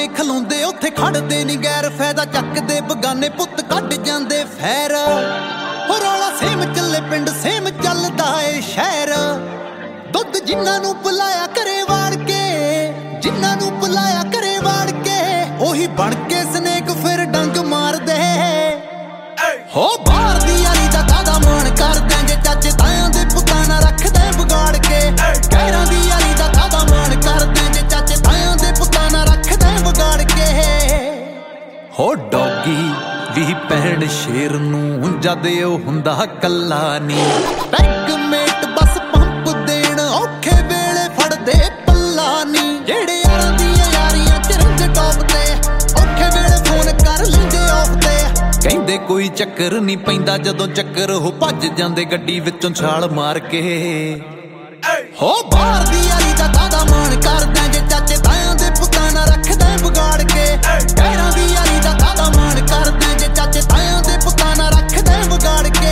ਨੇ ਖਲੋਂਦੇ ਉੱਥੇ ਖੜਦੇ ਨੀ ਗੈਰ ਫਾਇਦਾ ਚੱਕਦੇ ਬਗਾਨੇ ਪੁੱਤ ਕੱਢ ਜਾਂਦੇ ਫੈਰ ਹੋ ਰੌਲਾ ਸੇਮ ਚੱਲੇ ਪਿੰਡ ਸੇਮ ਚੱਲਦਾ ਏ ਸ਼ਹਿਰ ਦੁੱਧ ਜਿਨ੍ਹਾਂ ਨੂੰ ਬੁਲਾਇਆ ਘਰੇ ਵਾੜ ਕੇ ਜਿਨ੍ਹਾਂ ਨੂੰ ਬੁਲਾਇਆ ਘਰੇ ਵਾੜ ਕੇ ਉਹੀ ਬਣ ਕੇ ਸਨੇਕ ਫਿਰ ਡੰਗ ਮਾਰਦੇ ਹੋ ਬਾਹਰ ਦੀ ਯਾਰੀ ਦਾ ਕਾਦਾ ਮਾਣ ਕਰਦੇ ਜੇ ਚਾਚੇ ਤਾਇਆਂ ਦੇ ਪੁੱਤਾਂ ਨਾਲ ਰੱਖਦੇ ਵਿਗਾੜ ਕੇ ਗੈਰਾਂ ਦੀ ਯਾਰੀ ਦਾ ਕਾਦਾ ਮਾਣ ਕਰਦੇ ਜੇ ਚਾਚੇ ਤਾਇਆਂ ਦੇ ਪੁੱਤਾਂ ਨਾਲ ਰੱਖਦੇ ਵਿਗਾੜ ਕੇ ਹੋ ਡੌਗੀ ਵੀ ਭੈਣ ਸ਼ੇਰ ਨੂੰ ਜਦ ਉਹ ਹੁੰਦਾ ਕੱਲਾ ਨੀ ਬੈਗਮੇਟ ਬਸ ਪੰਪ ਦੇਣ ਔਖੇ ਵੇਲੇ ਫੜਦੇ ਪੱਲਾ ਨੀ ਜਿਹੜੇ ਯਾਰਾਂ ਦੀਆਂ ਯਾਰੀਆਂ ਚਰੰਜ ਟੌਪ ਤੇ ਔਖੇ ਵੇਲੇ ਫੋਨ ਕਰ ਲੈਂਦੇ ਆਫ ਤੇ ਕਹਿੰਦੇ ਕੋਈ ਚੱਕਰ ਨੀ ਪੈਂਦਾ ਜਦੋਂ ਚੱਕਰ ਉਹ ਭੱਜ ਜਾਂਦੇ ਗੱਡੀ ਵਿੱਚੋਂ ਛਾਲ ਮਾਰ ਕੇ ਹੋ ਬਾਹਰ ਦੀ ਯਾਰੀ ਦਾ ਕਾਦਾ ਮਾਣ ਕਰਦੇ ਜੇ ਚਾਚੇ ਤਾਇਆਂ ਦੇ ਪੁੱਤਾਂ ਨਾਲ ਰੱਖਦੇ ਵਿਗਾੜ ਕੇ ਗੈਰਾਂ ਦੀ ਯਾਰੀ ਦਾ ਕਾਦਾ ਮਾਣ ਕਰਦੇ ਜੇ ਚਾਚੇ ਤਾਇਆਂ ਦੇ ਪੁੱਤਾਂ ਨਾਲ ਰੱਖਦੇ ਵਿਗਾੜ ਕੇ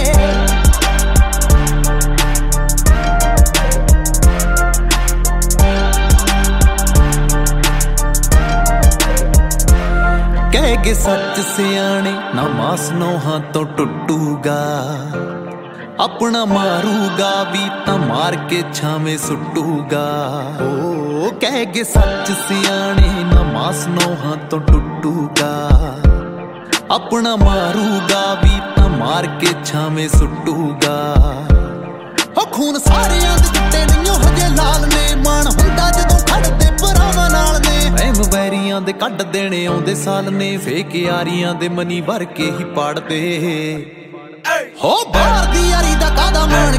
ਕਹਿ ਗਏ ਸੱਚ ਸਿਆਣੇ ਨਾ ਮਾਸ ਨੋਹਾਂ ਤੋਂ ਟੁੱਟੂਗਾ ਆਪਣਾ ਮਾਰੂਗਾ ਵੀ ਤਾਂ ਮਾਰ ਕੇ ਛਾਵੇਂ ਸੁੱਟੂਗਾ ਓ ਕਹਿ ਗਏ ਸੱਚ ਸਿਆਣੇ ਨਾ ਮਾਸ ਨੋਹਾਂ ਤੋਂ ਟੁੱਟੂਗਾ ਆਪਣਾ ਮਾਰੂਗਾ ਵੀ ਤਾਂ ਮਾਰ ਕੇ ਛਾਵੇਂ ਸੁੱਟੂਗਾ ਹੋ ਖੂਨ ਸਾਰਿਆਂ ਦੇ ਦਿੱਤੇ ਨਹੀਂ ਹਜੇ ਲਾਲ ਨੇ ਮਾਣ ਹੁੰਦਾ ਜਦੋਂ ਖੜਦੇ ਭਰਾਵਾਂ ਨਾਲ ਨੇ ਐਮ ਵੈਰੀਆਂ ਦੇ ਕੱਢ ਦੇਣੇ ਆਉਂਦੇ ਸਾਲ ਨੇ ਫੇਕ ਯਾਰੀਆਂ ਦੇ ਮਨੀ ਭਰ ਕੇ ਹੀ ਪਾੜਦੇ ਹੋ ਬਾਹਰ ਦੀ ਯਾਰੀ ਦਾ ਕਾਦਾ ਮਾਣ